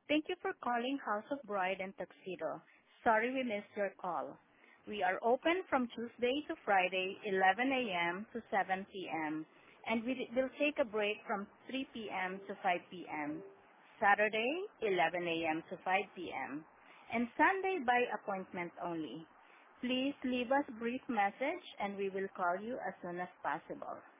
Thank you for calling House of Bride and Tuxedo. Sorry we missed your call. We are open from Tuesday to Friday, 11 a.m. to 7 p.m., and we will take a break from 3 p.m. to 5 p.m. Saturday, 11 a.m. to 5 p.m., and Sunday by appointment only. Please leave us a brief message and we will call you as soon as possible.